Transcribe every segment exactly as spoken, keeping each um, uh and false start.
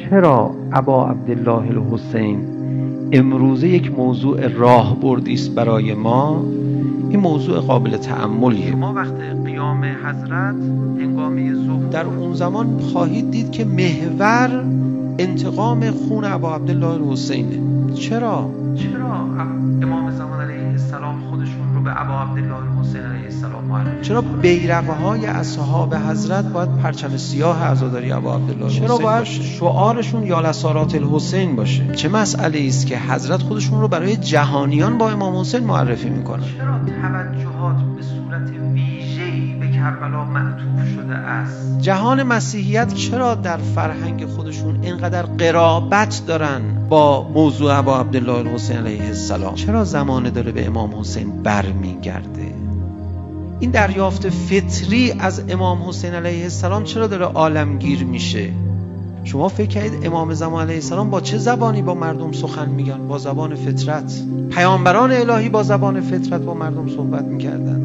چرا ابا عبدالله الحسین امروزه یک موضوع راهبردی است برای ما؟ این موضوع قابل تأملیه. شما وقت قیام حضرت هنگامه ظهر در اون زمان خواهید دید که محور انتقام خون ابا عبدالله الحسینه. چرا؟ چرا امام زمان علیه السلام خودشون رو به ابا عبدالله الحسین علیه السلام معرفی؟ چرا بیرق‌های اصحاب حضرت باید پرچم سیاه عزاداری ابا عبدالله الحسین؟ چرا باید شعارشون یا لسارات الحسین باشه؟ چه مسئله است که حضرت خودشون رو برای جهانیان با امام حسین معرفی میکنن؟ چرا توجهات به صورت ویژه‌ای به کربلا معطوف شده است؟ جهان مسیحیت چرا در فرهنگ خودشون اینقدر قرابت دارن با موضوع ابا عبدالله الحسین علیه السلام؟ چرا زمانه داره به امام حسین برمیگرده؟ این دریافت فطری از امام حسین علیه السلام چرا داره عالمگیر میشه؟ شما فکر کنید امام زمان علیه السلام با چه زبانی با مردم سخن میگن؟ با زبان فطرت. پیامبران الهی با زبان فطرت با مردم صحبت میکردن.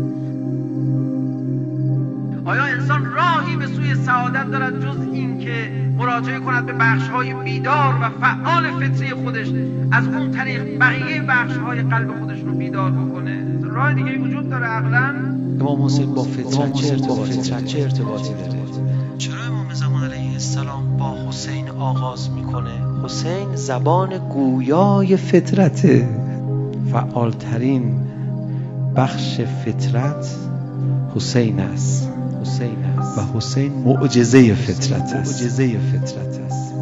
آیا انسان راهی به سوی سعادت دارد جز این که مراجعه کند به بخش‌های بیدار و فعال فطری خودش، از اون طریق بقیه بخش‌های قلب خودش رو بیدار بکنه؟ راه دیگه وجود داره عقلاً؟ امام حسین با فطرت چه ارتباطی, چه ارتباطی داره؟ چرا امام زمان علیه السلام با حسین آغاز میکنه؟ حسین زبان گویای فطرته. فعالترین بخش فطرت حسین است. حسین است و حسین معجزه فطرت است. معجزه فطرت است.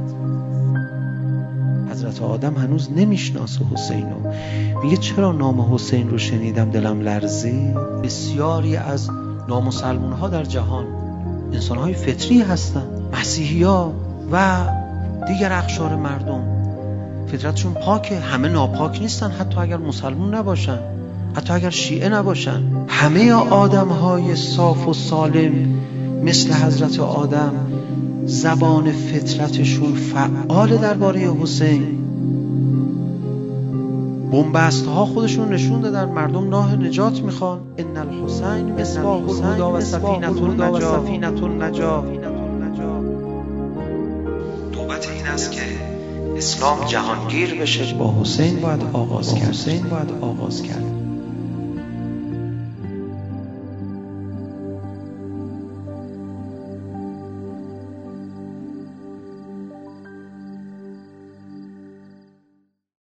حضرت آدم هنوز نمیشناسه حسینو. میگه چرا نام حسین رو شنیدم دلم لرزید؟ بسیاری از نامسلمون ها در جهان انسان های فطری هستن، مسیحی ها و دیگر اقشار مردم. فطرتشون پاکه، همه ناپاک نیستن، حتی اگر مسلمون نباشن، حتی اگر شیعه نباشن. همه آدم های صاف و سالم مثل حضرت آدم زبان فطرتشون فعال درباره حسین. بنبست ها خودشون نشون دادن، مردم راه نجات میخوان. ان الحسین مصباح الهدی و سفینة النجاة. نوبت این است که اسلام جهانگیر بشه. با حسین باید آغاز کرد. حسین باید آغاز کرد.